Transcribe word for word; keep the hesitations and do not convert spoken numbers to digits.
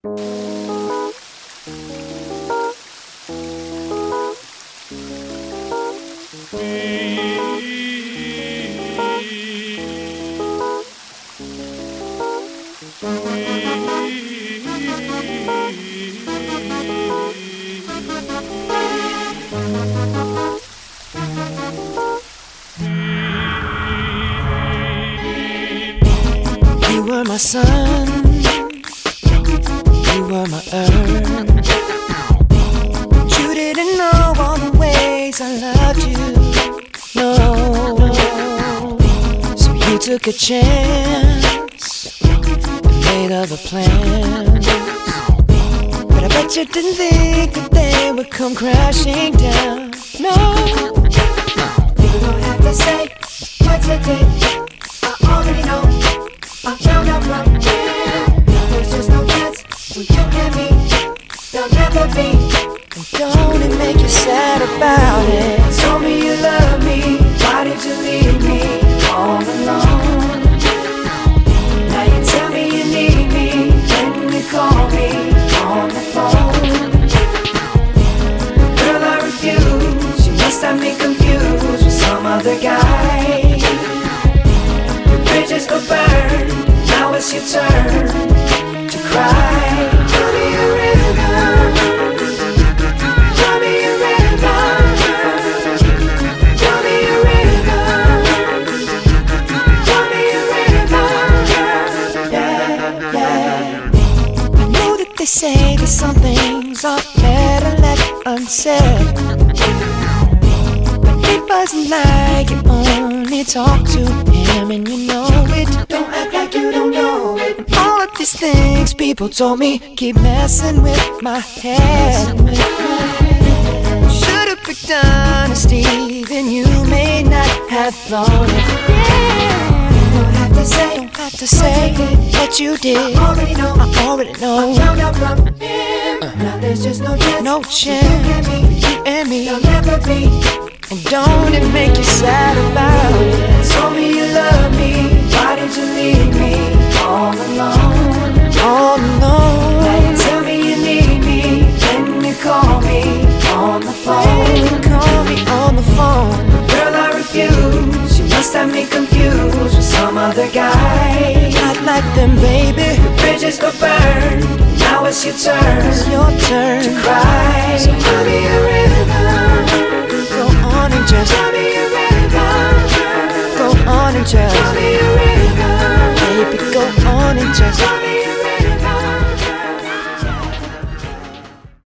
You were my sun, you were my earth. You didn't know all the ways I loved you, no. So you took a chance and made other plans, but I bet you didn't think that they would come crashing down, no. You don't have to say what you did, I already know. I found out from here, there's just no chance when you and me, there'll never be. And don't it make you sad about it? Told me you love me, why did you leave me all alone? Now you tell me you need me, when you call me on the phone. Girl, I refuse, you must have me confused with some other guy. Bridges go burn, now it's your turn to cry. Draw me a river, draw me a river, draw me a river, draw me a river, yeah, yeah. I know that they say that some things are better left unsaid, but it wasn't like you only talk to him and you know it. Don't act like you don't know it. And all of these things people told me keep messing with my head. Should've picked honesty, then you may not have thought it. Yeah. Don't have to say, don't have to say what you did. I already know, I already know. I found out from him. Uh. Now there's just no chance, no chance for you and me, there'll never be. And don't it make you sad about it? Told me you love me, why did you leave me all alone? All alone. Now you tell me you need me, when you call me on the phone. You call me on the phone. Girl, I refuse, you must have me confused with some other guy. Not like them, baby. The bridges go burn, now it's your turn, it's your turn to cry. So draw me a river, go on and just draw me a river, go on and just draw me a river, baby, go on and just